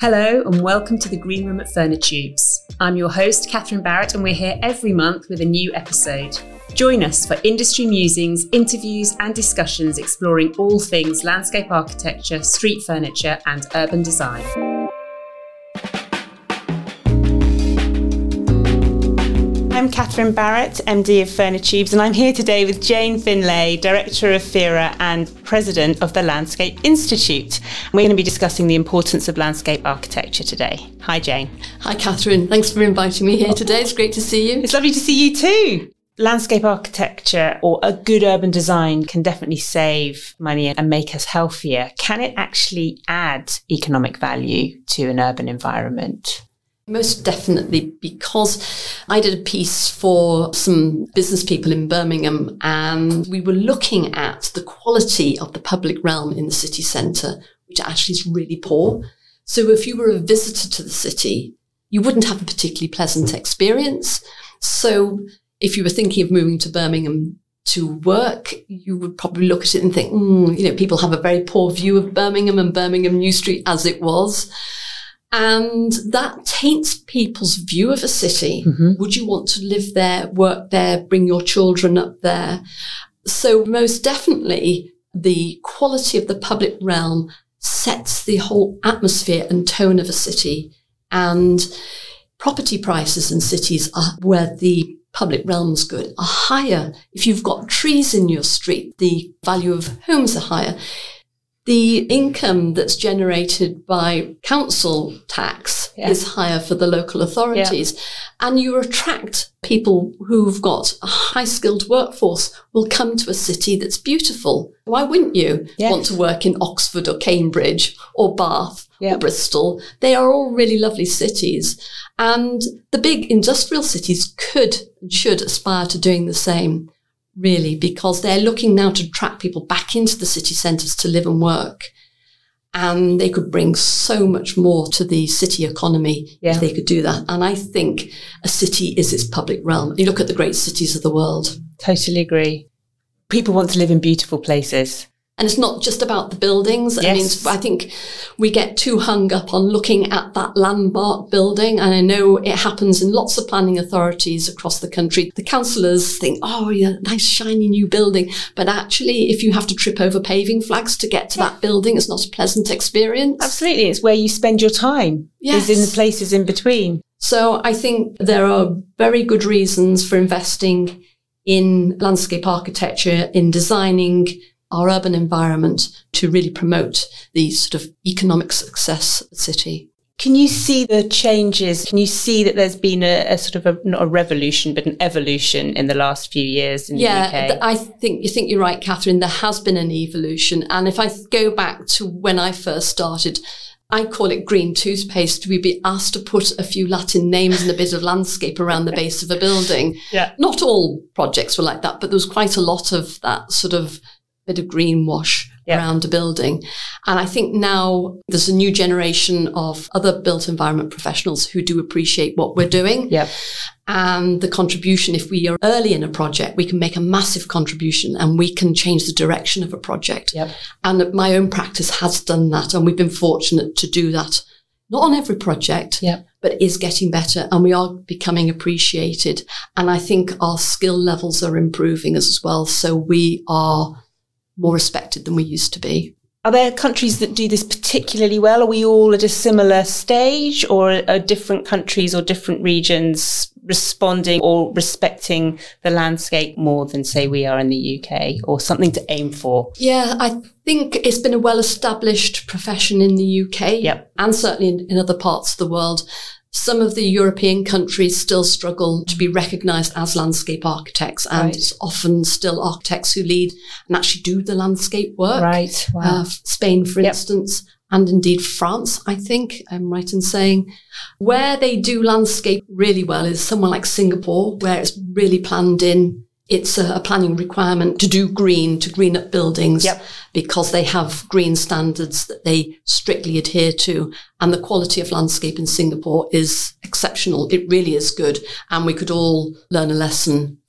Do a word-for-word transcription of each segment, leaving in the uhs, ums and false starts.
Hello and welcome to the Green Room at Furnitubes. I'm your host, Catherine Barrett, and we're here every month with a new episode. Join us for industry musings, interviews and discussions exploring all things landscape architecture, street furniture and urban design. I'm Catherine Barrett, M D of Furnitubes, and I'm here today with Jane Finlay, Director of FERA and President of the Landscape Institute. We're going to be discussing the importance of landscape architecture today. Hi, Jane. Hi, Catherine. Thanks for inviting me here today. It's great to see you. It's lovely to see you too. Landscape architecture or a good urban design can definitely save money and make us healthier. Can it actually add economic value to an urban environment? Most definitely, because I did a piece for some business people in Birmingham and we were looking at the quality of the public realm in the city centre, which actually is really poor. So if you were a visitor to the city, you wouldn't have a particularly pleasant experience. So if you were thinking of moving to Birmingham to work, you would probably look at it and think, mm, you know, people have a very poor view of Birmingham and Birmingham New Street as it was. And that taints people's view of a city. Mm-hmm. Would you want to live there, work there, bring your children up there? So most definitely, the quality of the public realm sets the whole atmosphere and tone of a city. And property prices in cities are where the public realm's good are higher. If you've got trees in your street, the value of homes are higher. The income that's generated by council tax yeah. is higher for the local authorities. Yeah. And you attract people who've got a high-skilled workforce will come to a city that's beautiful. Why wouldn't you yes. want to work in Oxford or Cambridge or Bath yeah. or Bristol? They are all really lovely cities. And the big industrial cities could and should aspire to doing the same. Really, because they're looking now to attract people back into the city centres to live and work. And they could bring so much more to the city economy yeah. if they could do that. And I think a city is its public realm. You look at the great cities of the world. Totally agree. People want to live in beautiful places. And it's not just about the buildings. Yes. I mean, I think we get too hung up on looking at that landmark building. And I know it happens in lots of planning authorities across the country. The councillors think, oh, yeah, nice shiny new building. But actually, if you have to trip over paving flags to get to yeah. that building, it's not a pleasant experience. Absolutely. It's where you spend your time. Yes. Is in the places in between. So I think there are very good reasons for investing in landscape architecture, in designing our urban environment to really promote the sort of economic success of the city. Can you see the changes? Can you see that there's been a, a sort of a, not a revolution, but an evolution in the last few years in yeah, the U K? Yeah, I think you think you're right, Catherine. There has been an evolution. And if I go back to when I first started, I call it green toothpaste. We'd be asked to put a few Latin names and a bit of landscape around the base of a building. Yeah. Not all projects were like that, but there was quite a lot of that sort of bit of greenwash yep. around a building. And I think now there's a new generation of other built environment professionals who do appreciate what we're doing. Yep. And the contribution, if we are early in a project, we can make a massive contribution and we can change the direction of a project. Yep. And my own practice has done that. And we've been fortunate to do that. Not on every project, yep. but is getting better and we are becoming appreciated. And I think our skill levels are improving as well. So we are more respected than we used to be. Are there countries that do this particularly well? Are we all at a similar stage, or are different countries or different regions responding or respecting the landscape more than, say, we are in the U K, or something to aim for? Yeah, I think it's been a well-established profession in the U K yep. and certainly in, in other parts of the world. Some of the European countries still struggle to be recognised as landscape architects, and right. it's often still architects who lead and actually do the landscape work. Right. Wow. Uh, Spain, for yep. instance, and indeed France, I think I'm right in saying. Where they do landscape really well is somewhere like Singapore, where it's really planned in. It's a, a planning requirement to do green, to green up buildings, yep. because they have green standards that they strictly adhere to. And the quality of landscape in Singapore is exceptional. It really is good. And we could all learn a lesson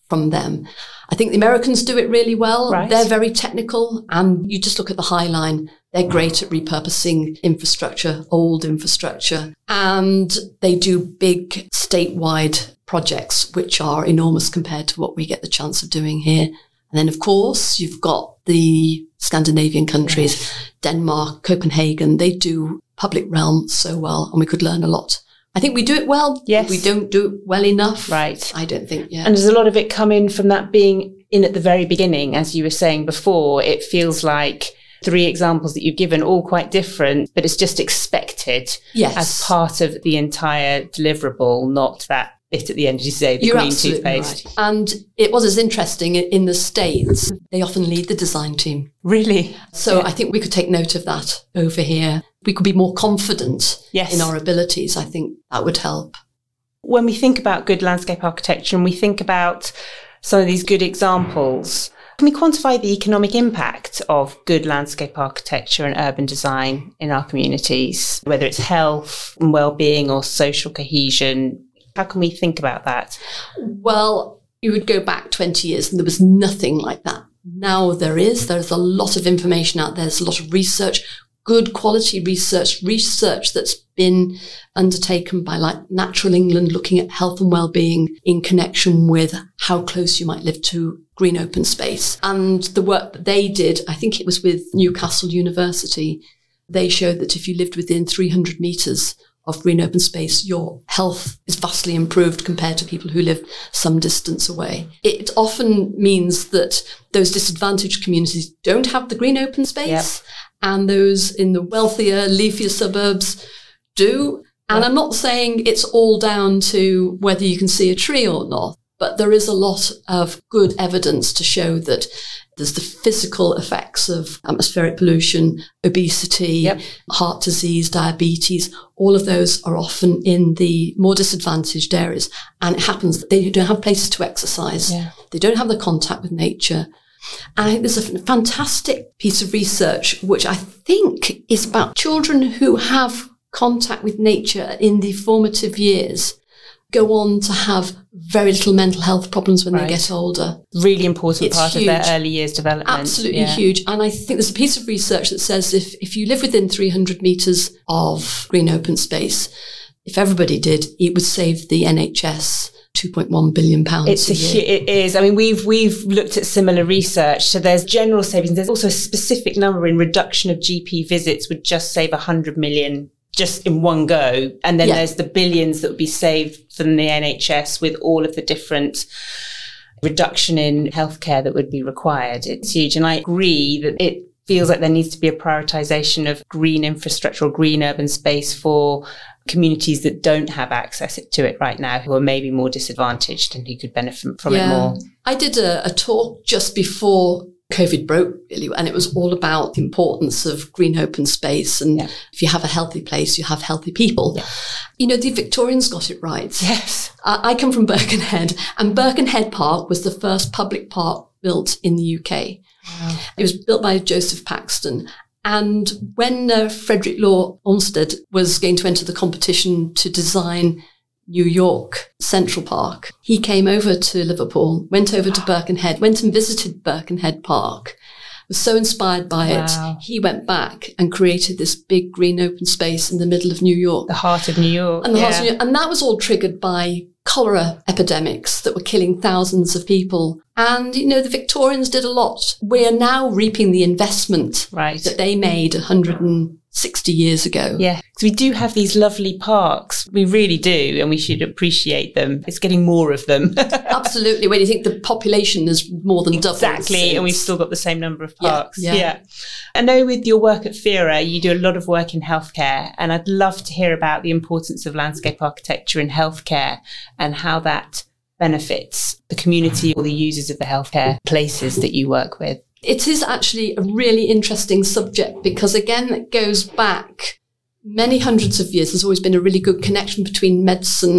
from them. I think the Americans do it really well. Right. They're very technical, and you just look at the High Line. They're great at repurposing infrastructure, old infrastructure, and they do big statewide projects, which are enormous compared to what we get the chance of doing here. And then, of course, you've got the Scandinavian countries, yes. Denmark, Copenhagen. They do public realm so well, and we could learn a lot. I think we do it well. Yes. We don't do it well enough. Right. I don't think, yeah. And there's a lot of it coming from that being in at the very beginning, as you were saying before. It feels like three examples that you've given, all quite different, but it's just expected yes. as part of the entire deliverable, not that bit at the end, as you say, the You're green absolutely toothpaste. Right. And it was as interesting in the States. They often lead the design team. Really? So yeah. I think we could take note of that over here. We could be more confident yes. in our abilities. I think that would help. When we think about good landscape architecture and we think about some of these good examples, can we quantify the economic impact of good landscape architecture and urban design in our communities, whether it's health and well-being or social cohesion? How can we think about that? Well, you would go back twenty years and there was nothing like that. Now there is. There's a lot of information out there. There's a lot of research, good quality research, research that's been undertaken by like Natural England, looking at health and well-being in connection with how close you might live to green open space. And the work that they did, I think it was with Newcastle University, they showed that if you lived within three hundred metres of green open space, your health is vastly improved compared to people who live some distance away. It often means that those disadvantaged communities don't have the green open space, yep. and those in the wealthier, leafier suburbs do. And yep. I'm not saying it's all down to whether you can see a tree or not, but there is a lot of good evidence to show that there's the physical effects of atmospheric pollution, obesity, yep. heart disease, diabetes. All of those are often in the more disadvantaged areas. And it happens that they don't have places to exercise. Yeah. They don't have the contact with nature. And I think there's a fantastic piece of research, which I think is about children who have contact with nature in the formative years, go on to have very little mental health problems when right. they get older. Really important it's part huge. of their early years development. Absolutely yeah. huge. And I think there's a piece of research that says if, if you live within three hundred metres of green open space, if everybody did, it would save the N H S two point one billion pounds it's a a year. It is. I mean, we've we've looked at similar research. So there's general savings. There's also a specific number in reduction of G P visits would just save one hundred million just in one go. And then yeah. there's the billions that would be saved from the N H S with all of the different reduction in healthcare that would be required. It's huge. And I agree that it feels like there needs to be a prioritisation of green infrastructure or green urban space for communities that don't have access to it right now, who are maybe more disadvantaged and who could benefit from yeah. it more. I did a, a talk just before COVID broke, really, and it was all about the importance of green open space. And yeah. if you have a healthy place, you have healthy people. Yeah. You know, the Victorians got it right. Yes. Uh, I come from Birkenhead, and Birkenhead Park was the first public park built in the U K. Wow. It was built by Joseph Paxton. And when uh, Frederick Law Olmsted was going to enter the competition to design New York Central Park, he came over to Liverpool, went over to Birkenhead, went and visited Birkenhead Park, was so inspired by wow. it, he went back and created this big green open space in the middle of New York. The heart of New York. And, the yeah. heart of New York. And that was all triggered by cholera epidemics that were killing thousands of people. And, you know, the Victorians did a lot. We are now reaping the investment right. that they made one hundred sixty years ago. Yeah, because we do have these lovely parks. We really do, and we should appreciate them. It's getting more of them. Absolutely. When you think the population is more than doubled. Exactly, since. And we've still got the same number of parks. Yeah, yeah. yeah. I know with your work at FERA, you do a lot of work in healthcare, and I'd love to hear about the importance of landscape architecture in healthcare and how that benefits the community or the users of the healthcare places that you work with. It is actually a really interesting subject because, again, it goes back many hundreds of years. There's always been a really good connection between medicine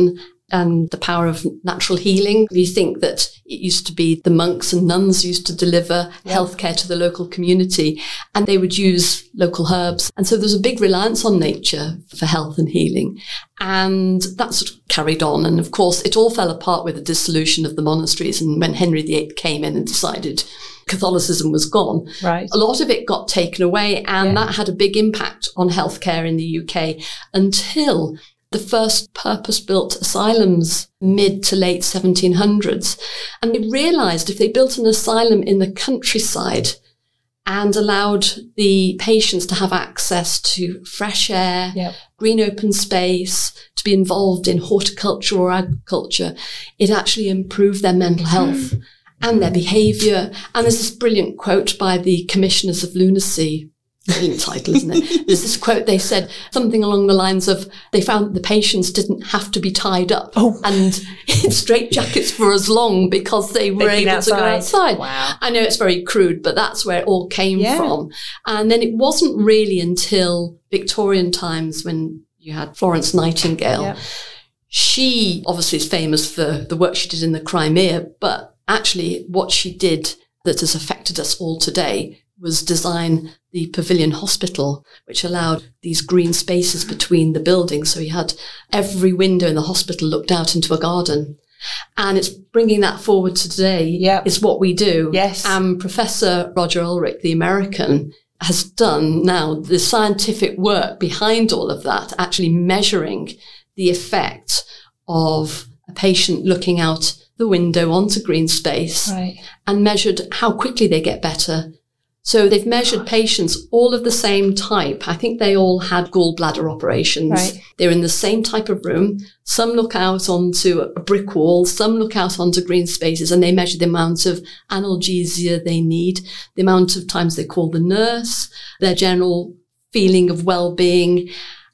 and the power of natural healing. You think that it used to be the monks and nuns used to deliver yeah. healthcare to the local community, and they would use local herbs. And so there's a big reliance on nature for health and healing. And that sort of carried on. And of course, it all fell apart with the dissolution of the monasteries. And when Henry the Eighth came in and decided Catholicism was gone, right. a lot of it got taken away. And yeah. that had a big impact on healthcare in the U K until the first purpose-built asylums mid to late seventeen hundreds. And they realised if they built an asylum in the countryside and allowed the patients to have access to fresh air, yep. green open space, to be involved in horticulture or agriculture, it actually improved their mental health and their behaviour. And there's this brilliant quote by the Commissioners of Lunacy. Brilliant title, isn't it? There's this quote, they said something along the lines of, they found that the patients didn't have to be tied up oh. and in straitjackets for as long because they were able outside. to go outside. Wow. I know it's very crude, but that's where it all came yeah. from. And then it wasn't really until Victorian times when you had Florence Nightingale. Yeah. She obviously is famous for the work she did in the Crimea, but actually what she did that has affected us all today was design the Pavilion Hospital, which allowed these green spaces between the buildings. So you had every window in the hospital looked out into a garden. And it's bringing that forward to today yep. is what we do. Yes. And Professor Roger Ulrich, the American, has done now the scientific work behind all of that, actually measuring the effect of a patient looking out the window onto green space right. and measured how quickly they get better. So they've measured patients all of the same type. I think they all had gallbladder operations. Right. They're in the same type of room. Some look out onto a brick wall. Some look out onto green spaces, and they measure the amount of analgesia they need, the amount of times they call the nurse, their general feeling of well-being.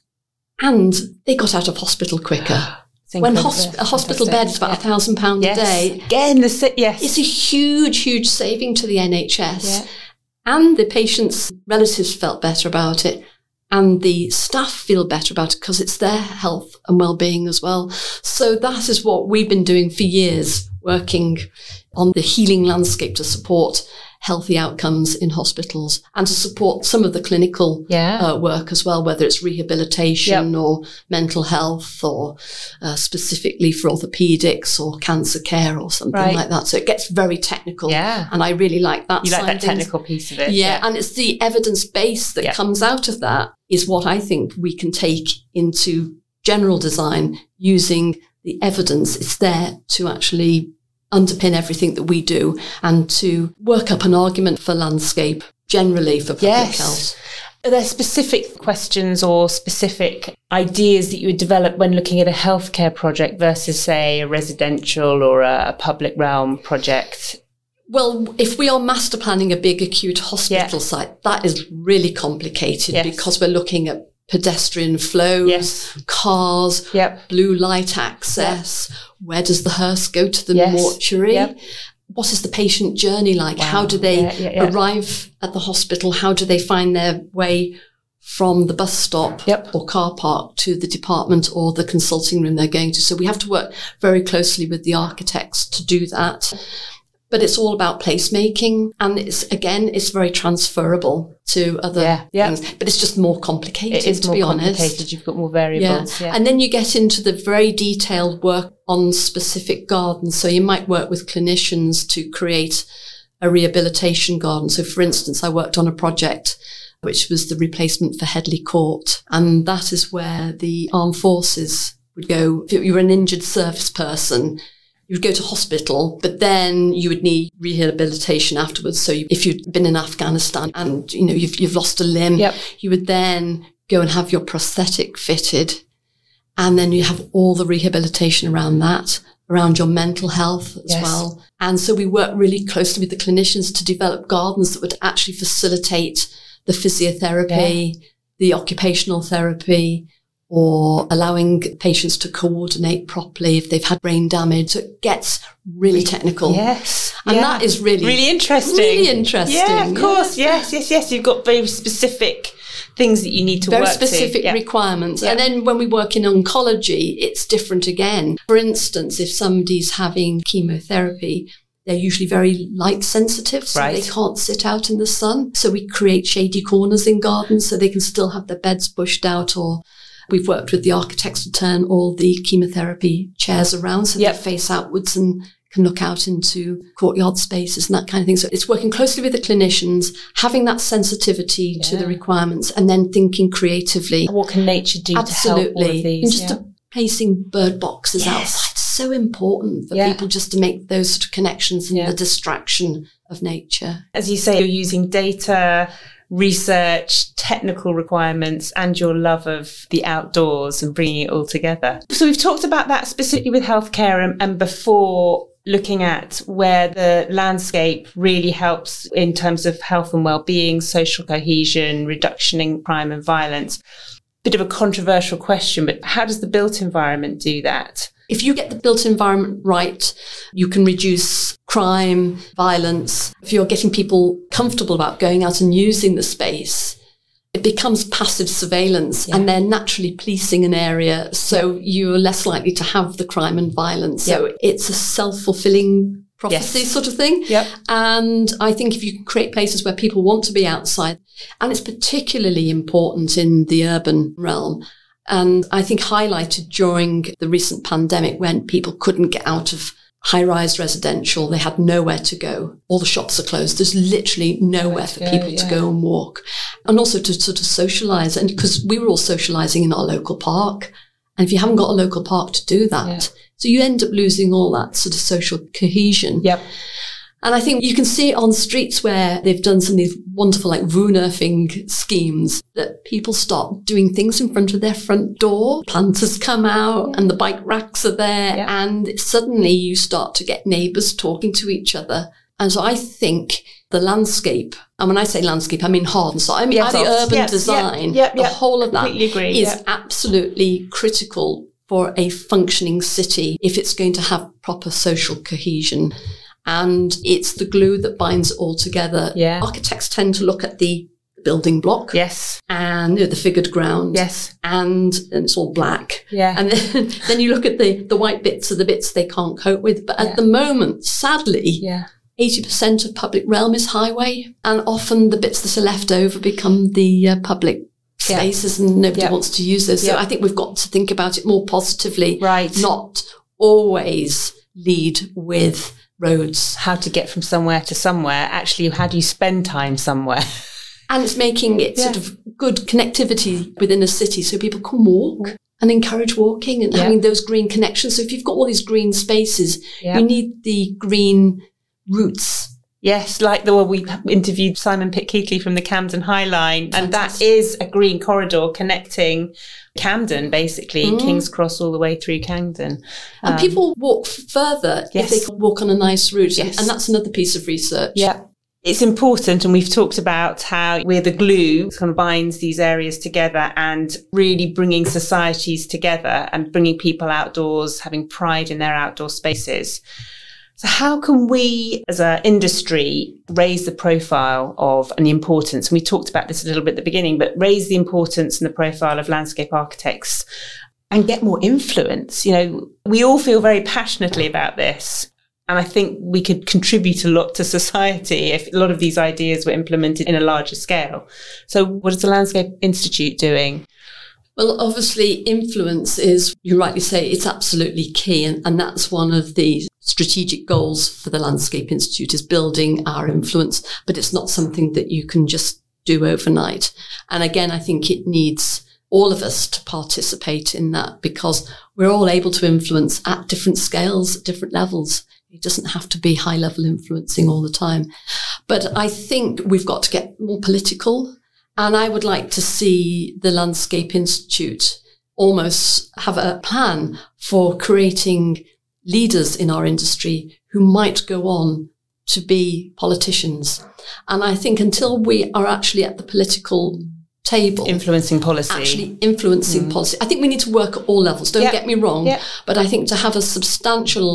And they got out of hospital quicker. When hosp- a hospital bed is about a yeah. thousand pounds yes. a day. Again, the si- yes. It's a huge, huge saving to the N H S. Yeah. And the patient's relatives felt better about it. And the staff feel better about it because it's their health and well-being as well. So that is what we've been doing for years, working on the healing landscape to support healthy outcomes in hospitals and to support some of the clinical yeah. uh, work as well, whether it's rehabilitation yep. or mental health or uh, specifically for orthopedics or cancer care or something right. like that. So it gets very technical. Yeah. And I really like that. You like that things. technical piece of it. Yeah, yeah. and it's the evidence base that yep. comes out of that is what I think we can take into general design using the evidence. It's there to actually underpin everything that we do and to work up an argument for landscape generally for public yes. health. Are there specific questions or specific ideas that you would develop when looking at a healthcare project versus, say, a residential or a, a public realm project? Well, if we are master planning a big acute hospital yeah. site, that is really complicated yes. because we're looking at pedestrian flows, yes. cars, yep. blue light access. Yep. Where does the hearse go to the yes. mortuary? Yep. What is the patient journey like? Wow. How do they yeah, yeah, yeah. arrive at the hospital? How do they find their way from the bus stop yep. or car park to the department or the consulting room they're going to? So we have to work very closely with the architects to do that. But it's all about placemaking. And it's, again, it's very transferable to other yeah, yeah. things. But it's just more complicated, it is to more be complicated. honest. You've got more variables. Yeah. Yeah. And then you get into the very detailed work on specific gardens. So you might work with clinicians to create a rehabilitation garden. So, for instance, I worked on a project which was the replacement for Headley Court. And that is where the armed forces would go. If you were an injured service person, you would go to hospital, but then you would need rehabilitation afterwards. So you, if you'd been in Afghanistan and, you know, you've, you've lost a limb, yep. you would then go and have your prosthetic fitted. And then you have all the rehabilitation around that, around your mental health as yes. well. And so we work really closely with the clinicians to develop gardens that would actually facilitate the physiotherapy, yeah. the occupational therapy, or allowing patients to coordinate properly if they've had brain damage. So it gets really technical. Yes. And yeah. that is really, really interesting. Really interesting. Yeah, of course. Yeah. Yes, yes, yes. You've got very specific things that you need to Very work specific to. Yeah. requirements. Yeah. And then when we work in oncology, it's different again. For instance, if somebody's having chemotherapy, they're usually very light sensitive, so Right. they can't sit out in the sun. So we create shady corners in gardens so they can still have their beds pushed out, or we've worked with the architects to turn all the chemotherapy chairs around so Yep. they face outwards and can look out into courtyard spaces and that kind of thing. So it's working closely with the clinicians, having that sensitivity to Yeah. the requirements, and then thinking creatively. What can nature do Absolutely. to help all of these? And just Yeah. to placing bird boxes Yes. outside. So important for Yeah. people just to make those sort of connections and Yeah. the distraction of nature. As you say, you're using data, research, technical requirements, and your love of the outdoors and bringing it all together. So we've talked about that specifically with healthcare, and, and before looking at where the landscape really helps in terms of health and well-being, social cohesion, reduction in crime and violence. Bit of a controversial question, but how does the built environment do that? If you get the built environment right, you can reduce crime, violence. If you're getting people comfortable about going out and using the space, it becomes passive surveillance, Yeah. and they're naturally policing an area. So you're less likely to have the crime and violence. So Yep. it's a self-fulfilling prophecy Yes. sort of thing. Yep. And I think if you can create places where people want to be outside, and it's particularly important in the urban realm, and I think highlighted during the recent pandemic when people couldn't get out of high-rise residential, they had nowhere to go. All the shops are closed. There's literally nowhere for go, people yeah. to go and walk. And also to sort of socialise. And because we were all socialising in our local park. And if you haven't got a local park to do that, Yeah. so you end up losing all that sort of social cohesion. Yep. And I think you can see it on streets where they've done some of these wonderful like Woonerfing schemes that people start doing things in front of their front door. Planters come out Yeah. and the bike racks are there, Yeah. and suddenly you start to get neighbours talking to each other. And so I think the landscape, and when I say landscape, I mean hard and soft. I mean Yes, the yes, urban yes, design, yep, yep, the yep. whole of that Completely agree, is yep. absolutely critical for a functioning city if it's going to have proper social cohesion. And it's the glue that binds it all together. Yeah. Architects tend to look at the building block Yes. and you know, the figured ground. Yes. And, and it's all black. Yeah. And then, then you look at the, the white bits are the bits they can't cope with. But Yeah. at the moment, sadly, Yeah. eighty percent of public realm is highway. And often the bits that are left over become the uh, public Yeah. spaces and nobody Yeah. wants to use those. So Yeah. I think we've got to think about it more positively. Right. Not always lead with roads. How to get from somewhere to somewhere. Actually, how do you spend time somewhere? And it's making it Yeah. sort of good connectivity within a city so people can walk and encourage walking and Yeah. having those green connections. So if you've got all these green spaces, Yeah. you need the green routes. Yes, like the one we interviewed Simon Pitt-Keatley from the Camden High Line, and that Fantastic. is a green corridor connecting Camden, basically, Mm. King's Cross all the way through Camden. And Um, people walk f- further yes. if they can walk on a nice route. Yes. And that's another piece of research. Yeah. It's important, and we've talked about how we're the glue that kind of binds these areas together and really bringing societies together and bringing people outdoors, having pride in their outdoor spaces. So how can we as an industry raise the profile of and the importance, and we talked about this a little bit at the beginning, but raise the importance and the profile of landscape architects and get more influence? You know, we all feel very passionately about this. And I think we could contribute a lot to society if a lot of these ideas were implemented in a larger scale. So what is the Landscape Institute doing? Well, obviously, influence is, you rightly say, it's absolutely key. And, and that's one of the strategic goals for the Landscape Institute is building our influence. But it's not something that you can just do overnight. And again, I think it needs all of us to participate in that because we're all able to influence at different scales, at different levels. It doesn't have to be high level influencing all the time. But I think we've got to get more political. And I would like to see the Landscape Institute almost have a plan for creating leaders in our industry who might go on to be politicians. And I think until we are actually at the political table, Influencing policy. actually influencing Mm. policy, I think we need to work at all levels. Don't Yep. get me wrong. Yep. But I think to have a substantial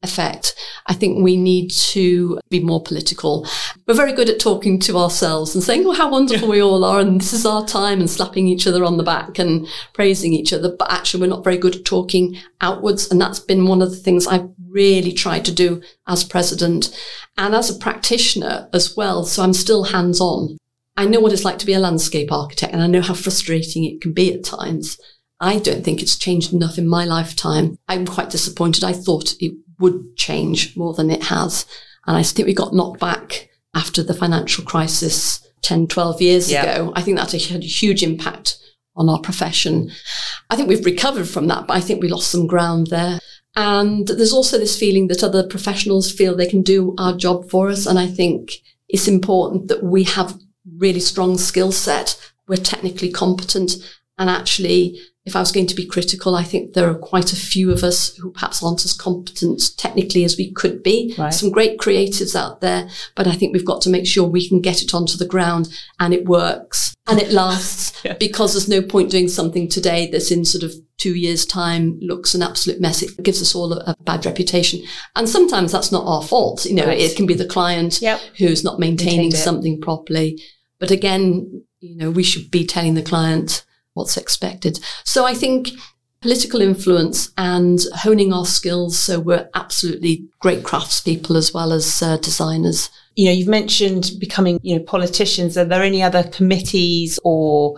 effect. I think we need to be more political. We're very good at talking to ourselves and saying, oh, how wonderful we all are, and this is our time, and slapping each other on the back and praising each other. But actually, we're not very good at talking outwards. And that's been one of the things I've really tried to do as president and as a practitioner as well. So I'm still hands-on. I know what it's like to be a landscape architect, and I know how frustrating it can be at times. I don't think it's changed enough in my lifetime. I'm quite disappointed. I thought it would change more than it has. And I think we got knocked back after the financial crisis ten, twelve years yeah. ago. I think that had a huge impact on our profession. I think we've recovered from that, but I think we lost some ground there. And there's also this feeling that other professionals feel they can do our job for us. And I think it's important that we have really strong skill set. We're technically competent, and actually, if I was going to be critical, I think there are quite a few of us who perhaps aren't as competent technically as we could be. Right. Some great creatives out there, but I think we've got to make sure we can get it onto the ground and it works and it lasts yeah. because there's no point doing something today that's in sort of two years' time looks an absolute mess. It gives us all a, a bad reputation. And sometimes that's not our fault. You know, right. it can be the client yep. who's not maintaining something properly. But again, you know, we should be telling the client what's expected. So I think political influence and honing our skills so we're absolutely great craftspeople as well as uh, designers. You know, you've mentioned becoming, you know, politicians. Are there any other committees or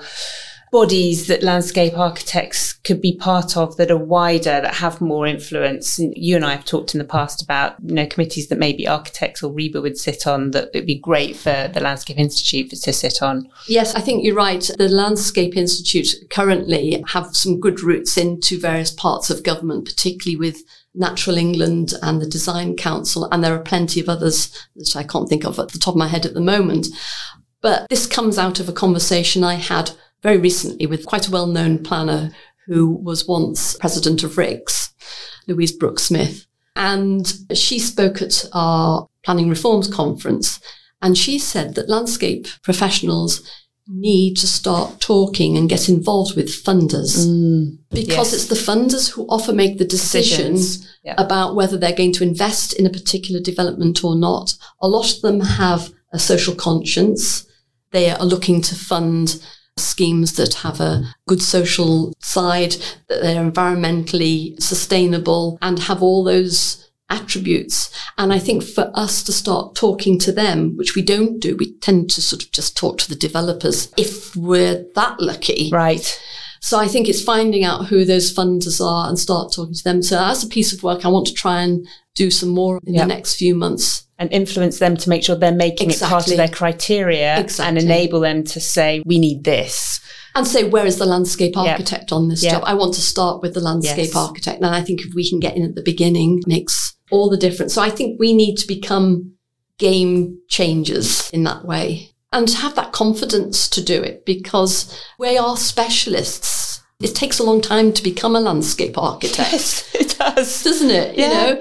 bodies that landscape architects could be part of that are wider, that have more influence? And you and I have talked in the past about, you know, committees that maybe architects or RIBA would sit on that it'd be great for the Landscape Institute to sit on. Yes, I think you're right. The Landscape Institute currently have some good roots into various parts of government, particularly with Natural England and the Design Council, and there are plenty of others that I can't think of at the top of my head at the moment. But this comes out of a conversation I had very recently with quite a well-known planner who was once president of R I C S, Louise Brooke-Smith. And she spoke at our Planning Reforms Conference, and she said that landscape professionals need to start talking and get involved with funders mm, because yes. it's the funders who often make the decisions, decisions. Yeah. about whether they're going to invest in a particular development or not. A lot of them have a social conscience. They are looking to fund schemes that have a good social side, that they're environmentally sustainable and have all those attributes. And I think for us to start talking to them, which we don't do, we tend to sort of just talk to the developers if we're that lucky. Right. So I think it's finding out who those funders are and start talking to them. So as a piece of work, I want to try and do some more in yep. the next few months. And influence them to make sure they're making exactly. it part of their criteria exactly. and enable them to say, we need this. And say, where is the landscape architect yep. on this yep. job? I want to start with the landscape yes. architect. And I think if we can get in at the beginning, it makes all the difference. So I think we need to become game changers in that way and have that confidence to do it because we are specialists. It takes a long time to become a landscape architect. Yes, it does. Doesn't it? Yeah. You know?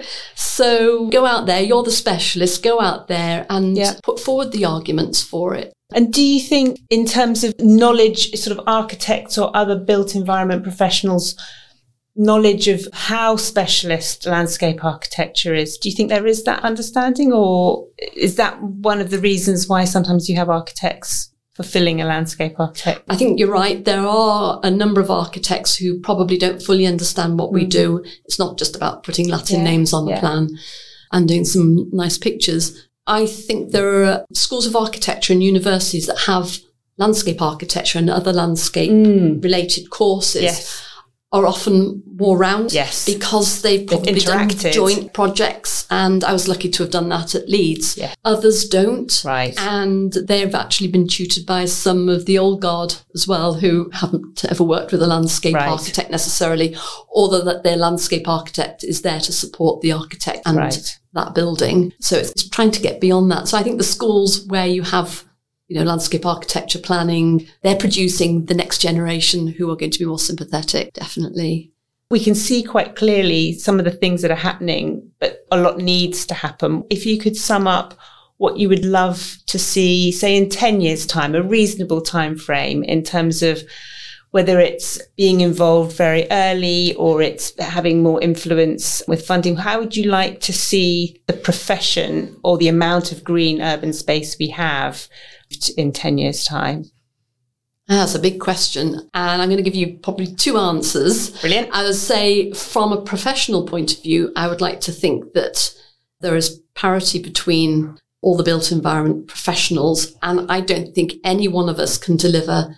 So go out there, you're the specialist, go out there and yeah. put forward the arguments for it. And do you think in terms of knowledge, sort of architects or other built environment professionals, knowledge of how specialist landscape architecture is, do you think there is that understanding, or is that one of the reasons why sometimes you have architects fulfilling a landscape architect? I think you're right. There are a number of architects who probably don't fully understand what mm. we do. It's not just about putting Latin yeah. names on the yeah. plan and doing some nice pictures. I think there are schools of architecture and universities that have landscape architecture and other landscape mm. related courses. Yes. Are often more round yes. because they've probably they've done joint projects, and I was lucky to have done that at Leeds. Yeah. Others don't, right? And they've actually been tutored by some of the old guard as well, who haven't ever worked with a landscape right. architect necessarily, although that their landscape architect is there to support the architect and right. that building. So it's trying to get beyond that. So I think the schools where you have you know, landscape architecture planning, they're producing the next generation who are going to be more sympathetic, definitely. We can see quite clearly some of the things that are happening, but a lot needs to happen. If you could sum up what you would love to see, say in ten years' time, a reasonable time frame in terms of whether it's being involved very early or it's having more influence with funding, how would you like to see the profession or the amount of green urban space we have in ten years' time? That's a big question. And I'm going to give you probably two answers. Brilliant. I would say from a professional point of view, I would like to think that there is parity between all the built environment professionals. And I don't think any one of us can deliver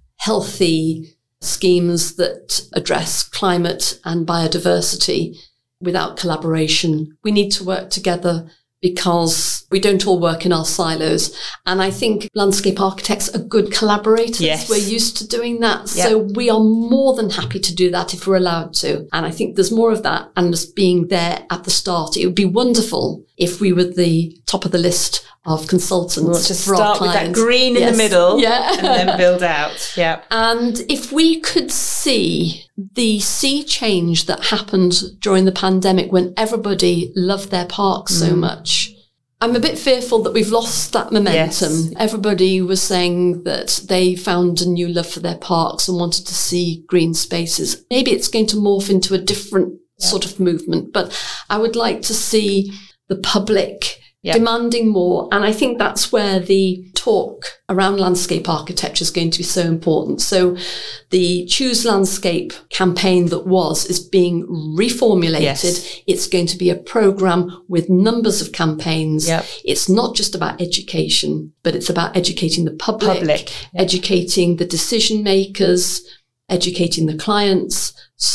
healthy schemes that address climate and biodiversity without collaboration. We need to work together because we don't all work in our silos. And I think landscape architects are good collaborators. Yes. We're used to doing that. Yep. So we are more than happy to do that if we're allowed to. And I think there's more of that. And just being there at the start, it would be wonderful if we were the top of the list of consultants. We want to for start our with clients. that green in Yes. the middle Yeah. and then build out. Yeah. And if we could see the sea change that happened during the pandemic when everybody loved their parks so Mm. much, I'm a bit fearful that we've lost that momentum. Yes. Everybody was saying that they found a new love for their parks and wanted to see green spaces. Maybe it's going to morph into a different Yeah. sort of movement, but I would like to see the public Yeah. demanding more. And I think that's where the talk around landscape architecture is going to be so important. So the Choose Landscape campaign that was is being reformulated. Yes. It's going to be a program with numbers of campaigns. Yep. It's not just about education, but it's about educating the public, Public. educating the decision makers, educating the clients.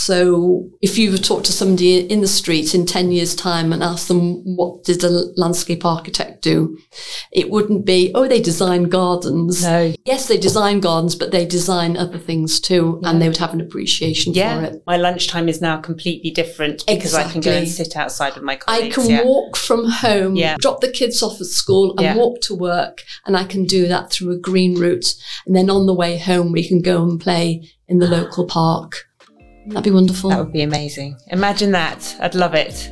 So if you were to talk to somebody in the street in ten years' time and ask them, what did a landscape architect do? It wouldn't be, oh, they design gardens. No. Yes, they design gardens, but they design other things too. Yeah. And they would have an appreciation Yeah. for it. My lunchtime is now completely different because I can go and Exactly. sit outside with my I colleagues. can yeah. walk from home, Yeah. drop the kids off at school and Yeah. walk to work. And I can do that through a green route. And then on the way home, we can go and play in the local park. That'd be wonderful. That would be amazing. Imagine that. I'd love it.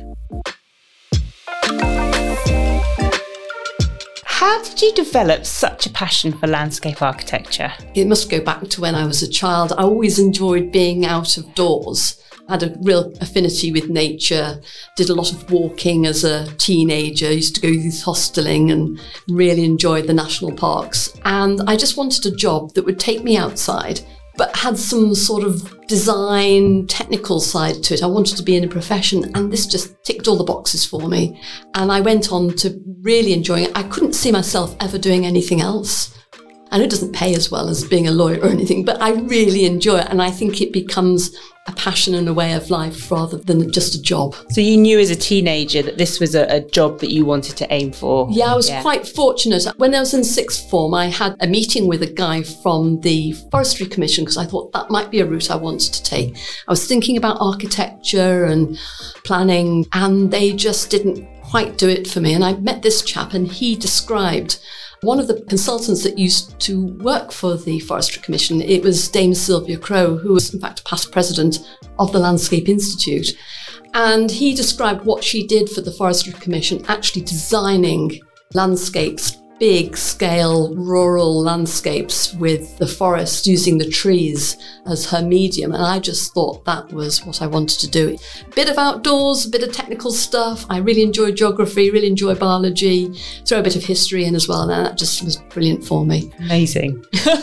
How did you develop such a passion for landscape architecture? It must go back to when I was a child. I always enjoyed being out of doors. I had a real affinity with nature, did a lot of walking as a teenager, used to go youth hosteling and really enjoyed the national parks. And I just wanted a job that would take me outside, but had some sort of design, technical side to it. I wanted to be in a profession, and this just ticked all the boxes for me. And I went on to really enjoying it. I couldn't see myself ever doing anything else. And it doesn't pay as well as being a lawyer or anything, but I really enjoy it. And I think it becomes a passion and a way of life rather than just a job. So you knew as a teenager that this was a, a job that you wanted to aim for? Yeah, I was quite fortunate. When I was in sixth form, I had a meeting with a guy from the Forestry Commission because I thought that might be a route I wanted to take. I was thinking about architecture and planning, and they just didn't quite do it for me. And I met this chap, and he described one of the consultants that used to work for the Forestry Commission. It was Dame Sylvia Crow, who was in fact past president of the Landscape Institute. And he described what she did for the Forestry Commission, actually designing landscapes, big scale rural landscapes with the forest, using the trees as her medium. And I just thought that was what I wanted to do. A bit of outdoors, a bit of technical stuff. I really enjoy geography, really enjoy biology, throw a bit of history in as well. And that just was brilliant for me. Amazing.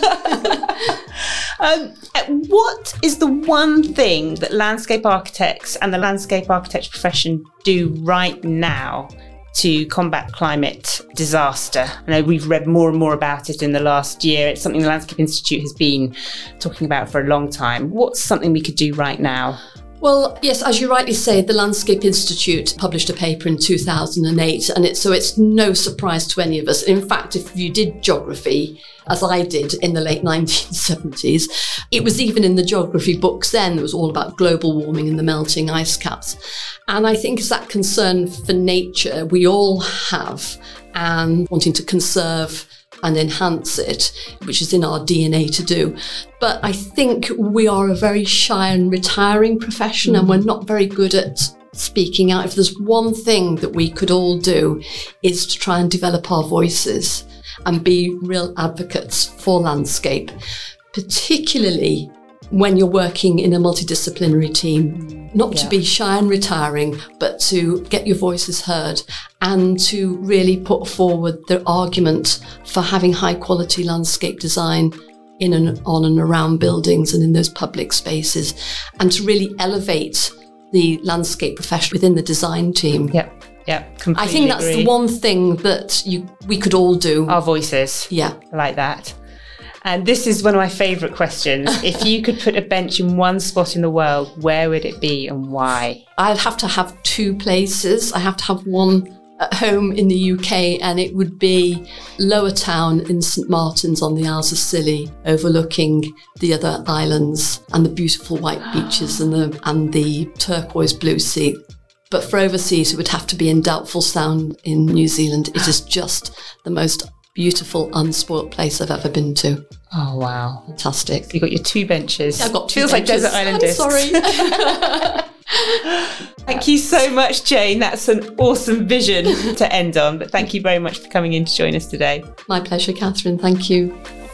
um, what is the one thing that landscape architects and the landscape architecture profession do right now to combat climate disaster? I know we've read more and more about it in the last year. It's something the Landscape Institute has been talking about for a long time. What's something we could do right now? Well, yes, as you rightly say, the Landscape Institute published a paper in two thousand eight, and it, so it's no surprise to any of us. In fact, if you did geography, as I did in the late nineteen seventies, it was even in the geography books then. It was all about global warming and the melting ice caps. And I think it's that concern for nature we all have, and wanting to conserve and enhance it, which is in our D N A to do. But I think we are a very shy and retiring profession, mm. and we're not very good at speaking out. If there's one thing that we could all do, is to try and develop our voices and be real advocates for landscape, particularly when you're working in a multidisciplinary team, not yeah. to be shy and retiring, but to get your voices heard and to really put forward the argument for having high quality landscape design in and on and around buildings and in those public spaces, and to really elevate the landscape profession within the design team. Yeah, yeah, completely I think that's agree. the one thing that you we could all do. Our voices. Yeah. I like that. And this is one of my favourite questions. If you could put a bench in one spot in the world, where would it be and why? I'd have to have two places. I have to have one at home in the U K, and it would be Lower Town in St Martin's on the Isles of Scilly, overlooking the other islands and the beautiful white beaches and the and the turquoise blue sea. But for overseas, it would have to be in Doubtful Sound in New Zealand. It is just the most beautiful, unspoilt place I've ever been to. Oh, wow. Fantastic. So you've got your two benches. I've got two Feels benches. like Desert Island I'm discs. sorry. Thank you so much, Jane. That's an awesome vision to end on. But thank you very much for coming in to join us today. My pleasure, Catherine. Thank you.